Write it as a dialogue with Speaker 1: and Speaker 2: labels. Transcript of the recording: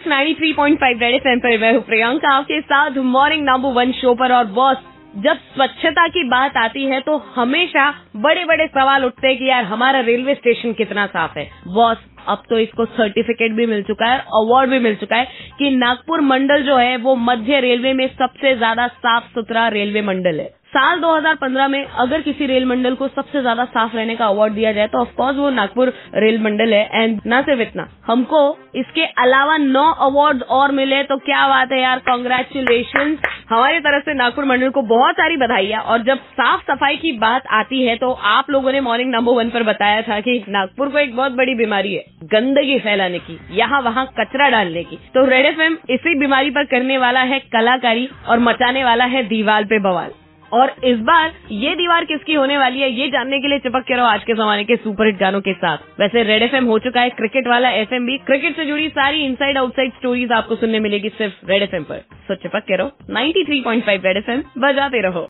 Speaker 1: 93.5 red FM पर मैं हूँ प्रियंका आपके साथ मॉर्निंग नंबर 1 शो पर। और बॉस, जब स्वच्छता की बात आती है तो हमेशा बड़े बड़े सवाल उठते हैं कि यार हमारा रेलवे स्टेशन कितना साफ है। बॉस, अब तो इसको सर्टिफिकेट भी मिल चुका है, अवार्ड भी मिल चुका है कि नागपुर मंडल जो है वो मध्य रेलवे में सबसे ज्यादा साफ सुथरा रेलवे मंडल है। साल 2015 में अगर किसी रेल मंडल को सबसे ज्यादा साफ रहने का अवार्ड दिया जाए तो ऑफ कोर्स वो नागपुर रेल मंडल है। एंड ना सिर्फ इतना, हमको इसके अलावा 9 अवार्ड और मिले, तो क्या बात है यार, कांग्रेचुलेशन। हमारी तरफ से नागपुर मंडल को बहुत सारी बधाइयां। और जब साफ सफाई की बात आती है तो आप लोगों ने मॉर्निंग नंबर 1 पर बताया था कि नागपुर को एक बहुत बड़ी बीमारी है गंदगी फैलाने की, यहाँ वहाँ कचरा डालने की। तो रेड एफएम इसी बीमारी पर करने वाला है कलाकारी और मचाने वाला है दीवार पे बवाल। और इस बार ये दीवार किसकी होने वाली है, ये जानने के लिए चिपक के रहो आज के जमाने के सुपरहिट गानों के साथ। वैसे रेड एफएम हो चुका है क्रिकेट वाला एफएम भी। क्रिकेट से जुड़ी सारी इनसाइड आउटसाइड स्टोरीज आपको सुनने मिलेगी सिर्फ रेड एफएम पर। सो चिपक के रहो 93.5 रेड एफएम, बजाते रहो।